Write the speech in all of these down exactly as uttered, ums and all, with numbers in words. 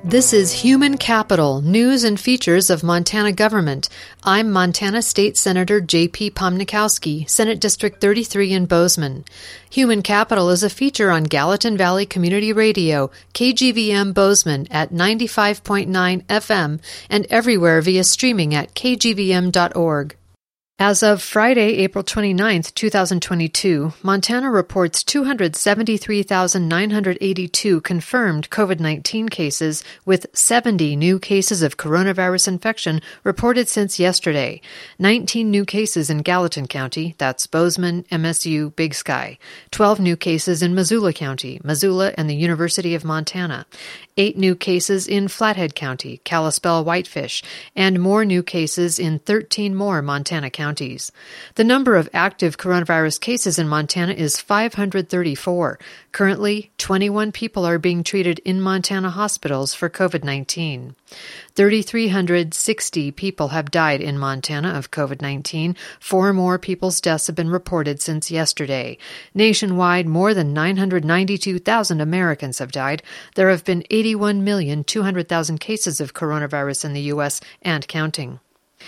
This is Human Capital, News and Features of Montana Government. I'm Montana State Senator J P Pomnikowski, Senate District thirty-three in Bozeman. Human Capital is a feature on Gallatin Valley Community Radio, K G V M Bozeman at ninety-five point nine F M and everywhere via streaming at k g v m dot org. As of Friday, April twenty-ninth, twenty twenty-two, Montana reports two hundred seventy-three thousand nine hundred eighty-two confirmed COVID nineteen cases, with seventy new cases of coronavirus infection reported since yesterday. nineteen new cases in Gallatin County, that's Bozeman, M S U, Big Sky. twelve new cases in Missoula County, Missoula and the University of Montana. Eight new cases in Flathead County, Kalispell, Whitefish, and more new cases in thirteen more Montana counties. The number of active coronavirus cases in Montana is five hundred thirty-four. Currently, twenty-one people are being treated in Montana hospitals for COVID nineteen. three thousand three hundred sixty people have died in Montana of COVID nineteen. Four more people's deaths have been reported since yesterday. Nationwide, more than nine hundred ninety-two thousand Americans have died. There have been eighty-one million two hundred thousand cases of coronavirus in the U S and counting.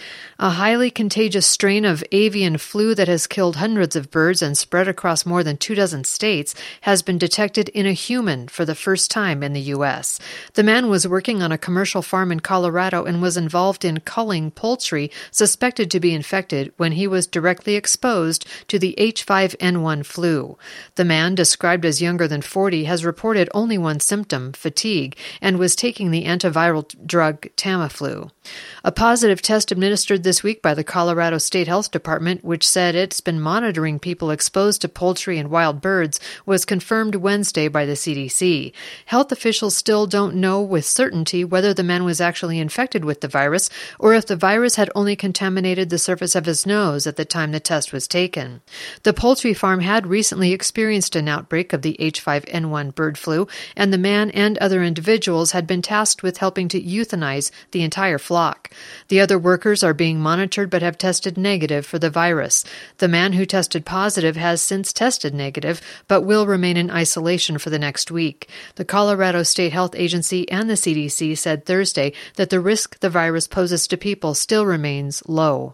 A highly contagious strain of avian flu that has killed hundreds of birds and spread across more than two dozen states has been detected in a human for the first time in the U S. The man was working on a commercial farm in Colorado and was involved in culling poultry suspected to be infected when he was directly exposed to the H five N one flu. The man, described as younger than forty, has reported only one symptom, fatigue, and was taking the antiviral drug Tamiflu. A positive test administered this week by the Colorado State Health Department, which said it's been monitoring people exposed to poultry and wild birds, was confirmed Wednesday by the C D C. Health officials still don't know with certainty whether the man was actually infected with the virus or if the virus had only contaminated the surface of his nose at the time the test was taken. The poultry farm had recently experienced an outbreak of the H five N one bird flu, and the man and other individuals had been tasked with helping to euthanize the entire flock. The other workers are being monitored but have tested negative for the virus. The man who tested positive has since tested negative but will remain in isolation for the next week. The Colorado State Health Agency and the C D C said Thursday that the risk the virus poses to people still remains low.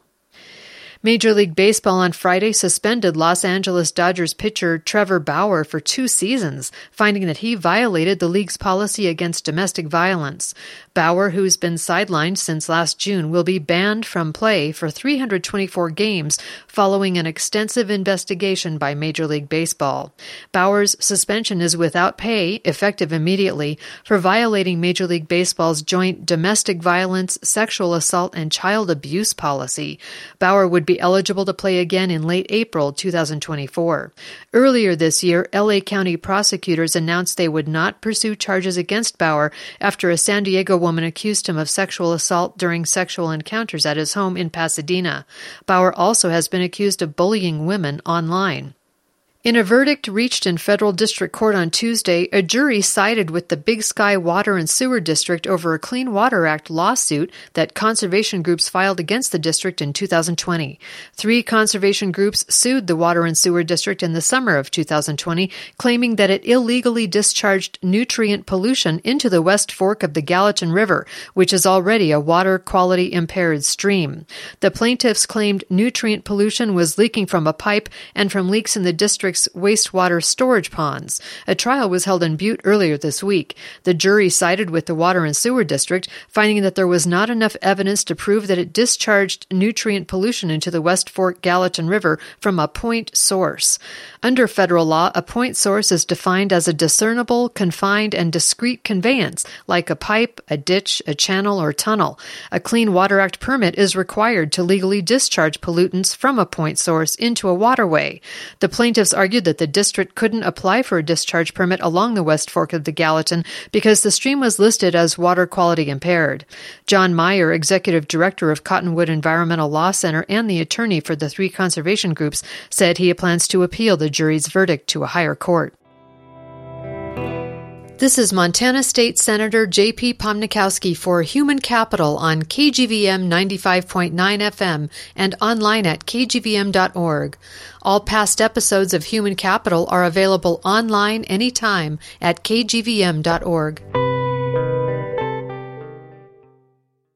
Major League Baseball on Friday suspended Los Angeles Dodgers pitcher Trevor Bauer for two seasons, finding that he violated the league's policy against domestic violence. Bauer, who's been sidelined since last June, will be banned from play for three hundred twenty-four games following an extensive investigation by Major League Baseball. Bauer's suspension is without pay, effective immediately, for violating Major League Baseball's joint domestic violence, sexual assault, and child abuse policy. Bauer would be eligible to play again in late April twenty twenty-four. Earlier this year, L A County prosecutors announced they would not pursue charges against Bauer after a San Diego woman accused him of sexual assault during sexual encounters at his home in Pasadena. Bauer also has been accused of bullying women online. In a verdict reached in federal district court on Tuesday, a jury sided with the Big Sky Water and Sewer District over a Clean Water Act lawsuit that conservation groups filed against the district in two thousand twenty. Three conservation groups sued the Water and Sewer District in the summer of two thousand twenty, claiming that it illegally discharged nutrient pollution into the West Fork of the Gallatin River, which is already a water quality impaired stream. The plaintiffs claimed nutrient pollution was leaking from a pipe and from leaks in the district's wastewater storage ponds. A trial was held in Butte earlier this week. The jury sided with the Water and Sewer District, finding that there was not enough evidence to prove that it discharged nutrient pollution into the West Fork Gallatin River from a point source. Under federal law, a point source is defined as a discernible, confined, and discrete conveyance, like a pipe, a ditch, a channel, or tunnel. A Clean Water Act permit is required to legally discharge pollutants from a point source into a waterway. The plaintiffs argued that the district couldn't apply for a discharge permit along the West Fork of the Gallatin because the stream was listed as water quality impaired. John Meyer, executive director of Cottonwood Environmental Law Center and the attorney for the three conservation groups, said he plans to appeal the jury's verdict to a higher court. This is Montana State Senator J P Pomnikowski for Human Capital on K G V M ninety-five point nine F M and online at k g v m dot org. All past episodes of Human Capital are available online anytime at k g v m dot org.